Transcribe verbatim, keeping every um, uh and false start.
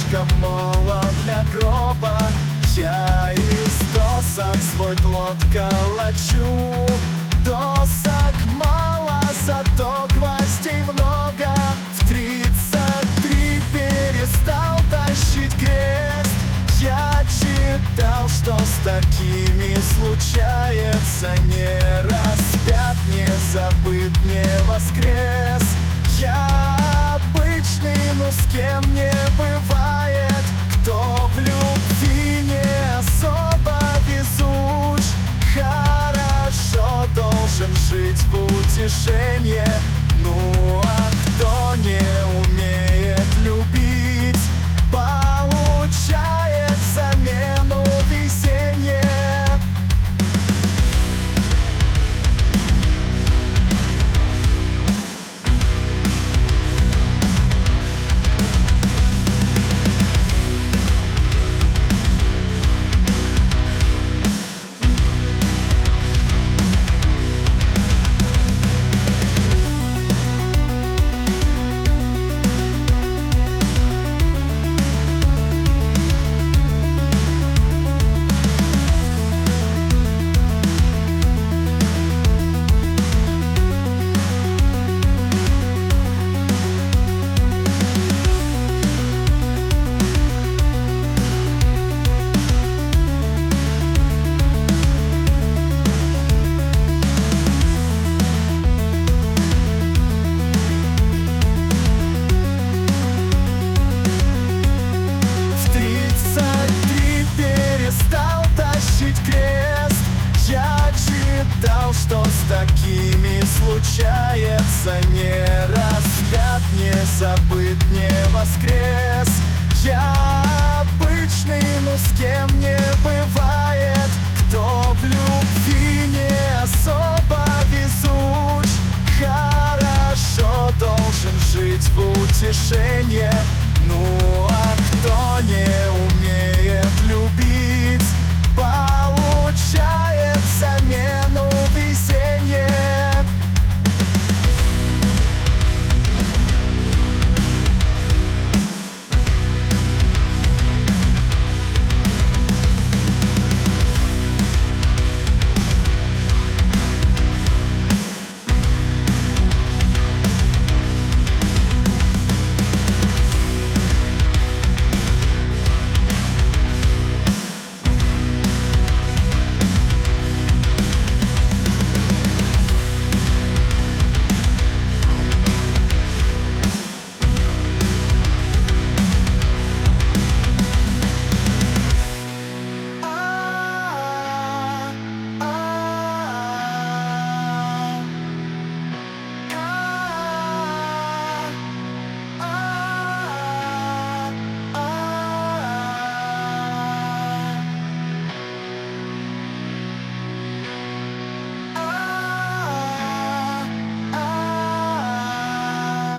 слишком молод для гроба. Я из досок свой плод калачу. Досок мало, зато гвоздей много. В тридцать три перестал тащить крест. Я читал, что с такими случается не распят, не забыт, не воскрес. Я обычный, но с кем не бывает, кто в любви не особо везуч. Хорошо должен жить в утешение. Ну а кто не умеет любить, получает замену везения. Читал, что с такими случается не распят, не забыт, не воскрес. Я обычный, но с кем не бывает, кто в любви не особо везуч. Хорошо должен жить в утешение. Ну а кто не